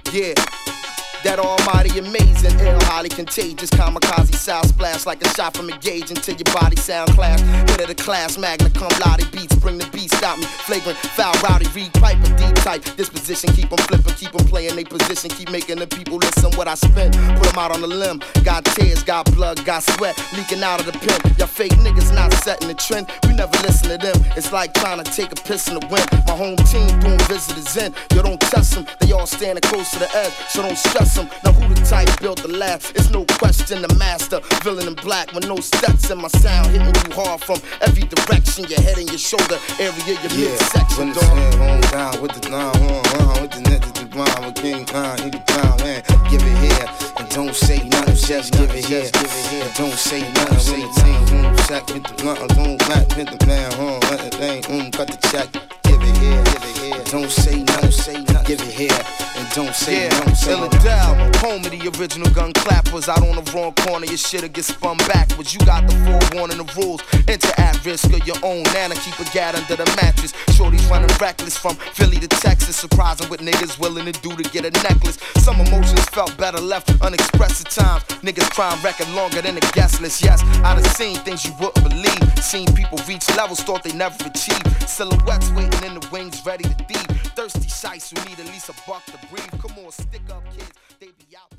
Yeah. That almighty amazing, ill, highly contagious, kamikaze sound splash like a shot from a gauge until your body sound clash. Hit of the class, magna cum laude beats, bring the beast out me. Flagrant, foul, rowdy, read pipe, a deep type. Disposition, keep them flipping, keep them playing they position, keep making the people listen what I spin. Put them out on the limb, got tears, got blood, got sweat, leaking out of the pen. Y'all fake niggas not setting the trend, we never listen to them. It's like trying to take a piss in the wind. My home team doing visitors in, yo don't test them, they all standing close to the edge, so don't stress. Now who the type built the last? It's no question the master, villain in black with no steps in my sound, hitting you hard from every direction, your head and your shoulder area, your midsection. When the hand home down with the 911, with the niggas to blind, with King Khan, he the clown, man. Give it here and don't say nothing, just give it here. And don't say nothing. When the team sack with the blunt, don't black with the man, let the thing, cut the check. Give it here, don't say nothing, give it here, and don't say nothing. Philadelphia, home of the original gun clappers. Out on the wrong corner, your shit'll get spun backwards. You got the forewarning, the rules. Enter at risk of your own. Nana, keep a gat under the mattress. Shorty's running reckless from Philly to Texas. Surprising what niggas willing to do to get a necklace. Some emotions felt better left unexpressed at times. Niggas crime record longer than a guest list. Yes, I done seen things you wouldn't believe. Seen people reach levels thought they never achieved. Silhouettes waiting in the wings, ready to thieve. Thirsty shites who need at least a buck to breathe. Come on, stick up kids, they be out.